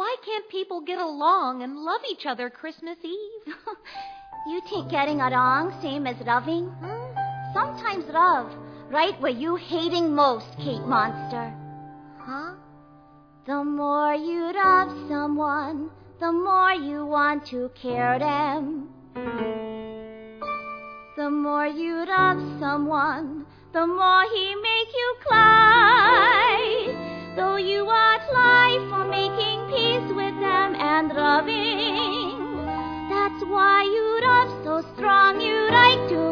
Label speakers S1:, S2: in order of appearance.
S1: why can't people get along and love each other Christmas Eve?
S2: You think getting along same as loving? Sometimes love, right where you hating most, Kate Monster.
S1: Huh?
S2: The more you love someone, the more you want to care them. The more you love someone, the more he make you cry. Though you want life for making peace with them and loving. That's why you love so strong, you like to